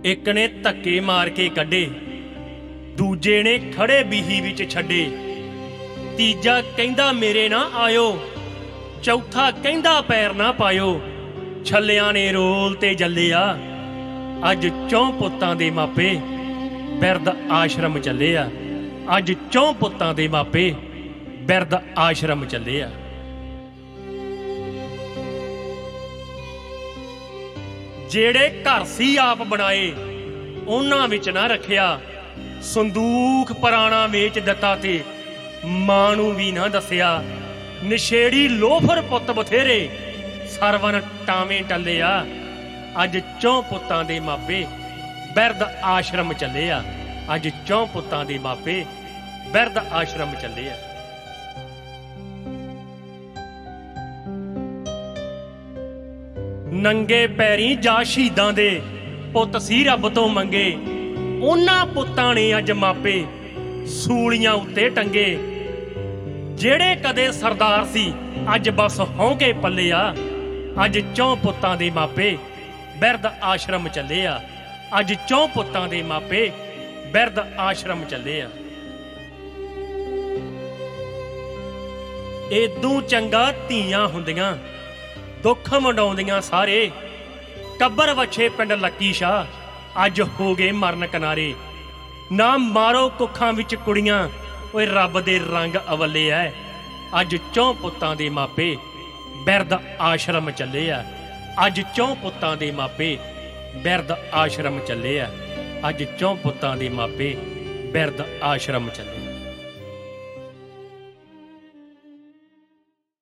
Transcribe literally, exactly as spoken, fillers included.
एक ने धक्के मार के कड्डे, दूजे ने खड़े बीही विच छड्डे, तीजा कहंदा मेरे ना आयो, चौथा कहंदा पैर ना पायो। छल्लियां ने रोल ते जल्लिया, अज चौं पुत्तां दे मापे बिरद आश्रम चले आ। अज चौं पुत्तां दे मापे बिरद आश्रम चले आ। जेड़े घर सी आप बनाए उन्हां विच ना रखिया, संदूख पुराना वेच दिता ते मां नूं भी ना दसिया। नशेड़ी लोफर पुत्त बथेरे सरवन टावें टले आ। अज चौं पुत्तां दे मापे बिरद आश्रम चले आ। अज चौं पुत्तां दे मापे बिरद आश्रम चले आ। नंगे पैरी जा शहीदां दे पुत्त सी रब तो मंगे, उन्हां पुत्तां ने अज मापे सूलियां उत्ते टंगे। जेड़े कदे सरदार सी अज बस होंगे पल्ले आ। अज चौं पुत्तां दे मापे बिरद आश्रम चले आ। अज चौं पुत्तां दे मापे बिरद आश्रम चले आ। एदू चंगा धीआं हुंदियां दुख मंडाउंदियां सारे। टब्बर वछे पिंड लक्की शाह अज हो गए मरन किनारे। ना मारो कुखां विच कुड़ियां, ओए रब दे रंग अवले ऐ। अज चौं पुत्तां दे मापे बिरद आश्रम चले आ। अज चौं पुत्तां दे मापे बिरद आश्रम चले आ। अज चौं पुत्तां दे मापे बिरद आश्रम चले।